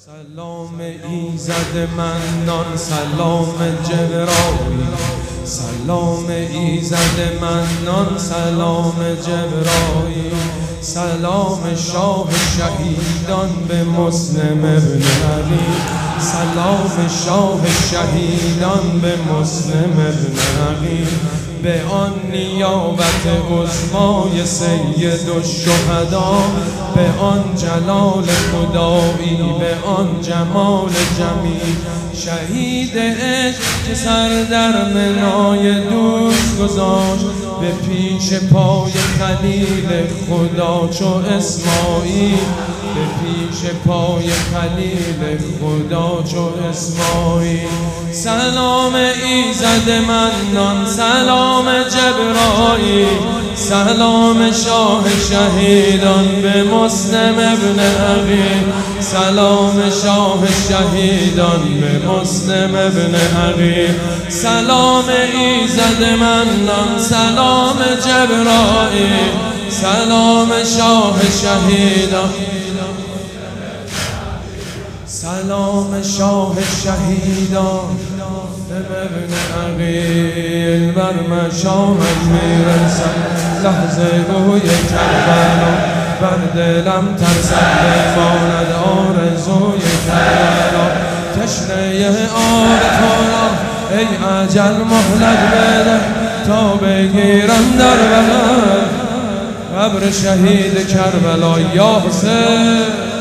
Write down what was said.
سلام ایزد منان، سلام جبرائیل. سلام ایزد منان، سلام جبرائیل. سلام شاه شهیدان به مسلم ابن علی. سلام شاه شهیدان به مسلم ابن علی. به آن نیابت عظمای سید الشهدا، به آن جلال خدایی، به آن جمال جمیل. شهید عشق که سر در منای دوست گذاشت، به پیش پای خلیل خدا چو اسماعیل. به پیش پای خلیل خدا چو اسماعیل. سلام ایزد منان، سلام جبرائیل. سلام شاه شهیدان به مسلم ابن علی. سلام شاه شهیدان به مسلم ابن علی. سلام ایزد منان، سلام جبرائیل. سلام شاه شهیدان. سلام شاه شهیدان به ابن عقیل. بر مشامت میرسد لحظه روی کربلا، بر دلم ترسد بماند آرزوی کربلا. تشنه آب تو را ای اجل مهلت بده، تا بگیرم در بغل قبر شهید کربلا. یا حسین